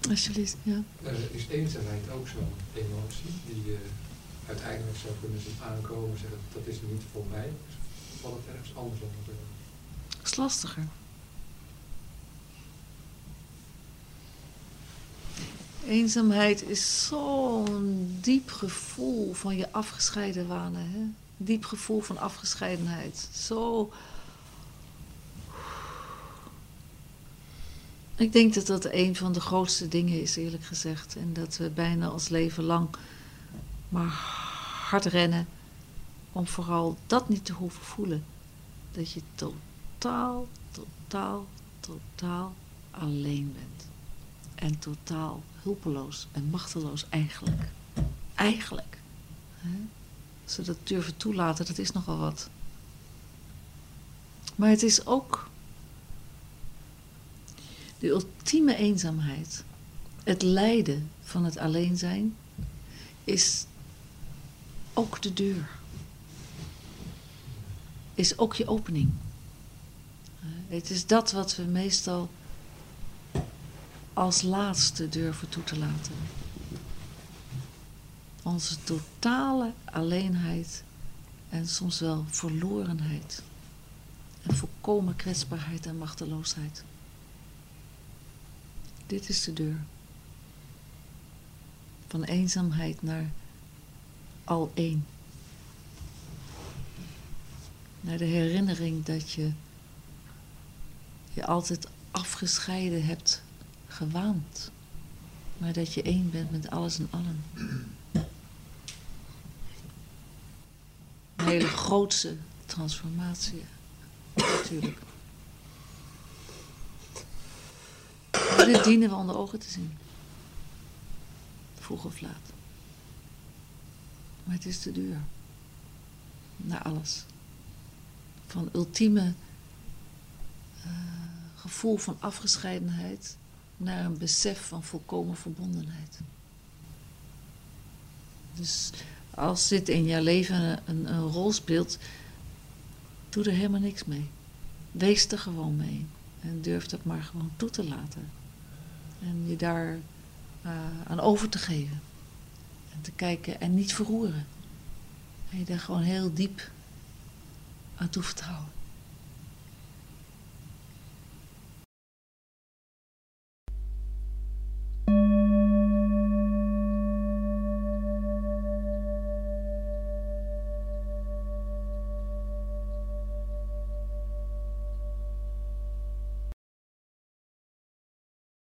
Alsjeblieft, ja. Is eenzaamheid ook zo'n emotie die je uiteindelijk zou kunnen zien aankomen en zeggen dat is niet voor mij? Of valt het ergens anders onder? Dat is lastiger. Eenzaamheid is zo'n diep gevoel van je afgescheiden wanen. Hè? Diep gevoel van afgescheidenheid. Zo. Ik denk dat dat een van de grootste dingen is, eerlijk gezegd. En dat we bijna ons leven lang maar hard rennen om vooral dat niet te hoeven voelen. Dat je totaal alleen bent. En totaal hulpeloos en machteloos eigenlijk. Eigenlijk. Hè? Als we dat durven toelaten, dat is nogal wat. Maar het is ook de ultieme eenzaamheid. Het lijden van het alleen zijn is ook de deur. Is ook je opening. Het is dat wat we meestal als laatste durven toe te laten. Onze totale alleenheid en soms wel verlorenheid. En volkomen kwetsbaarheid en machteloosheid. Dit is de deur. Van eenzaamheid naar al één. Naar de herinnering dat je altijd afgescheiden hebt gewaand. Maar dat je één bent met alles en allen. Een hele grootse transformatie. Natuurlijk. Maar dit dienen we onder ogen te zien. Vroeg of laat. Maar het is de deur. Naar alles. Van ultieme gevoel van afgescheidenheid naar een besef van volkomen verbondenheid. Dus als dit in jouw leven een rol speelt, doe er helemaal niks mee. Wees er gewoon mee. En durf dat maar gewoon toe te laten. En je daar aan over te geven. En te kijken en niet verroeren. En je daar gewoon heel diep aan toe vertrouwen.